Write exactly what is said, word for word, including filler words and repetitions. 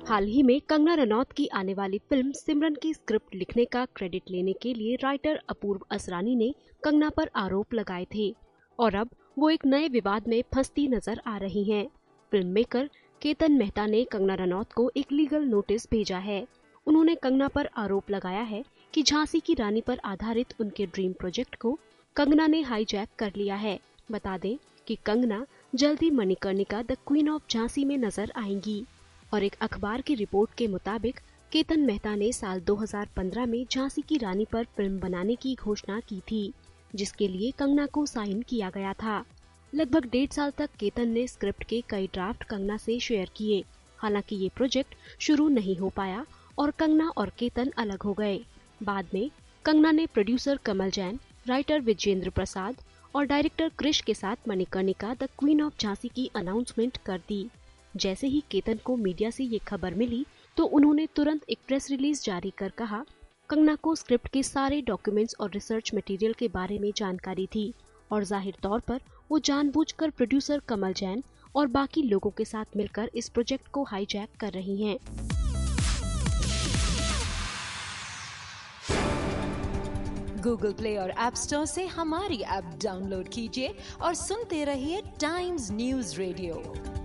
हाल ही में कंगना रनौत की आने वाली फिल्म सिमरन की स्क्रिप्ट लिखने का क्रेडिट लेने के लिए राइटर अपूर्व असरानी ने कंगना पर आरोप लगाए थे और अब वो एक नए विवाद में फंसती नजर आ रही हैं। फिल्म मेकर केतन मेहता ने कंगना रनौत को एक लीगल नोटिस भेजा है। उन्होंने कंगना पर आरोप लगाया है कि झांसी की रानी पर आधारित उनके ड्रीम प्रोजेक्ट को कंगना ने हाईजैक कर लिया है। बता दें कि कंगना जल्द ही Manikarnika the queen of Jhansi में नजर आएंगी और एक अखबार की रिपोर्ट के मुताबिक केतन मेहता ने साल दो हज़ार पंद्रह में झांसी की रानी पर फिल्म बनाने की घोषणा की थी, जिसके लिए कंगना को साइन किया गया था। लगभग डेढ़ साल तक केतन ने स्क्रिप्ट के कई ड्राफ्ट कंगना से शेयर किए। हालांकि ये प्रोजेक्ट शुरू नहीं हो पाया और कंगना और केतन अलग हो गए। बाद में कंगना ने प्रोड्यूसर कमल जैन, राइटर विजेंद्र प्रसाद और डायरेक्टर क्रिश के साथ Manikarnika the queen of Jhansi की अनाउंसमेंट कर दी। जैसे ही केतन को मीडिया से ये खबर मिली तो उन्होंने तुरंत एक प्रेस रिलीज जारी कर कहा, कंगना को स्क्रिप्ट के सारे डॉक्यूमेंट्स और रिसर्च मटेरियल के बारे में जानकारी थी और जाहिर तौर पर वो जानबूझकर प्रोड्यूसर कमल जैन और बाकी लोगों के साथ मिलकर इस प्रोजेक्ट को हाईजैक कर रही हैं। गूगल प्ले और ऐप स्टोर से हमारी ऐप डाउनलोड कीजिए और सुनते रहिए टाइम्स न्यूज रेडियो।